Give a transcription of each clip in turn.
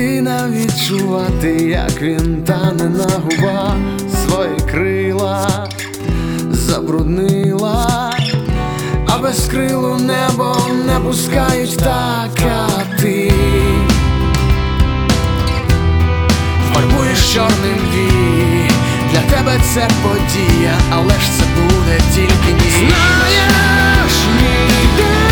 єдина відчувати, як він тане на губах, свої крила забруднила, а без крилу небо не пускають так, а ти фарбуєш чорним вій. Для тебе це подія, але ж це буде тільки ні. Знаєш, мій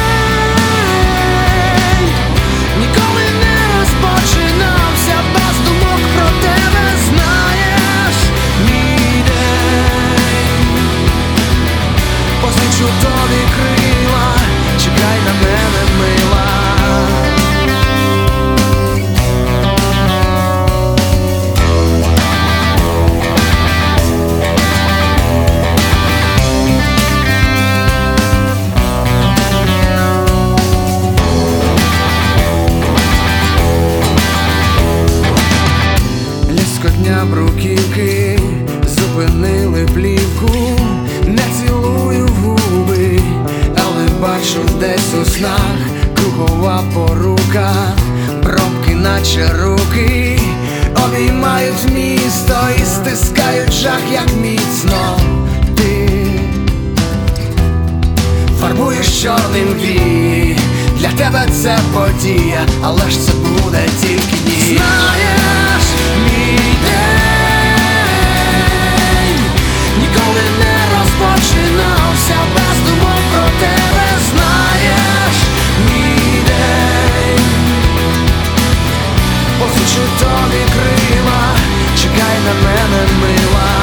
день ніколи не розпочинався без думок про тебе. Знаєш, мій день позичу тобі крила, чекай на мене, мила. Ліскотня бруківки зупинили плівку. Не цілую в губи, але бачу десь у снах кругова порука. Пробки наче руки обіймають місто і стискають жах, як міцно ти фарбуєш чорним вій. Для тебе це подія, але ж це буде тільки ні. Знаєш, мій день ніколи не розпочинався без думок про тебе. Знаєш, мій день позичу тобі крила, чекай на мене, мила.